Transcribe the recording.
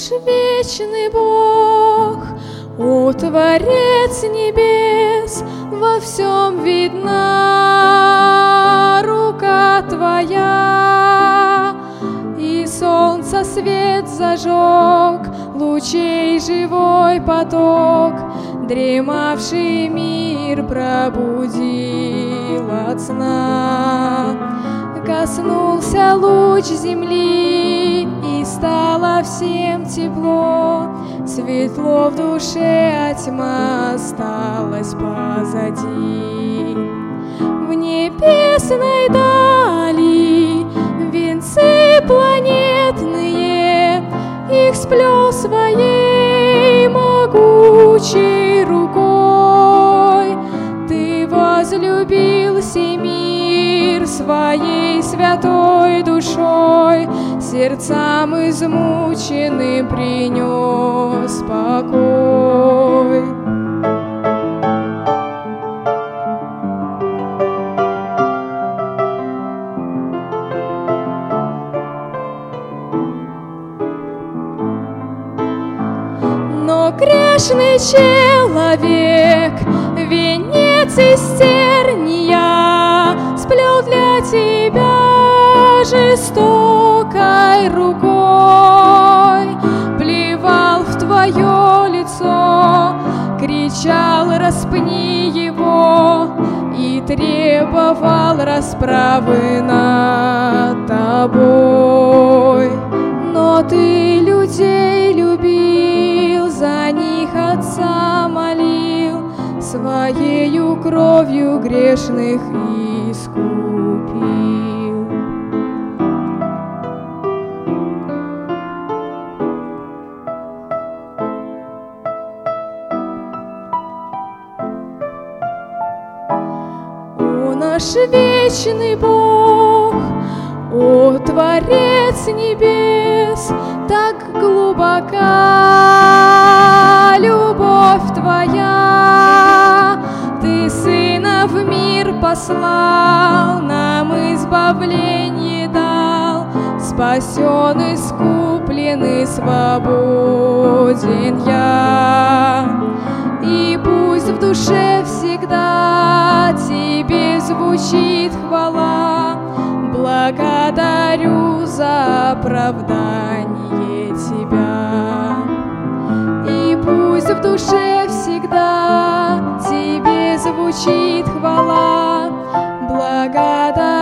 наш вечный Бог, о Творец небес, во всем видна рука Твоя. И солнца свет зажег, лучей живой поток, дремавший мир пробудил от сна. Коснулся луч земли, и стало всем тепло, светло в душе, а тьма осталась позади. В небесной дали венцы планетные, их сплел своей могучей рукой. Ты возлюбил сей мир своей святой душой, сердцам измученным принес покой. Но грешный человек венец из терния сплел для тебя жестокой рукой, плевал в твое лицо, кричал: распни его, и требовал расправы над тобой. Но ты людей любил, за них Отца молил, своею кровью грешных искупил. О наш вечный Бог, о Творец небес, так глубока любовь Твоя. Ты Сына в мир послал, нам избавление дал, спасен, искуплен и свободен я. И пусть в душе всегда Тебе звучит хвала, благодарю за оправдание Тебя. И пусть в душе всегда Тебе звучит хвала, благодарю